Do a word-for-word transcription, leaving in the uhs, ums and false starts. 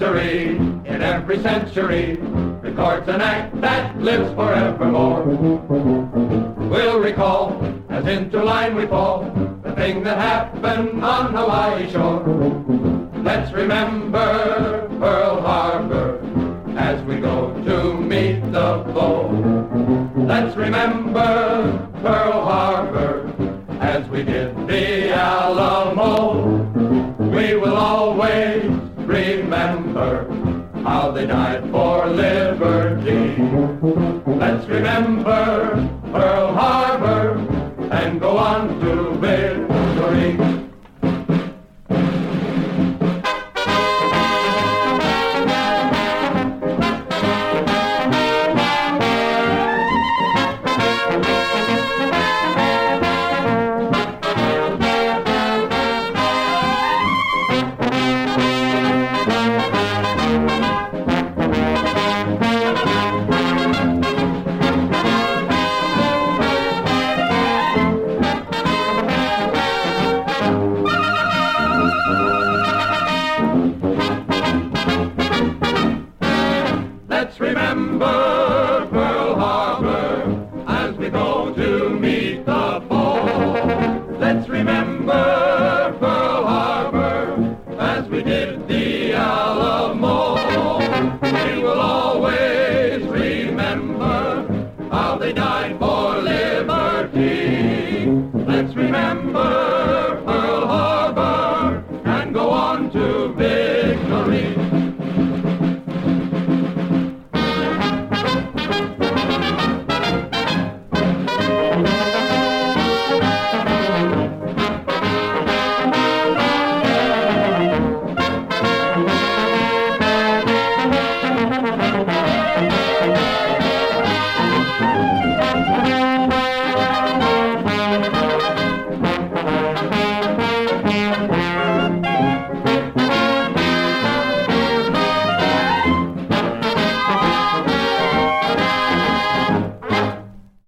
history in every century records an act that lives forevermore. We'll recall, as into line we fall, the thing that happened on Hawaii shore. Let's remember Pearl Harbor as we go to meet the foe. Let's remember Pearl Harbor as we did the Alamo. We will always remember how they died for liberty. Let's remember Pearl Harbor and go on to victory. Let's remember Pearl Harbor as we go to meet the foe. Let's remember Pearl Harbor as we did the Alamo. We will always remember how they died for liberty.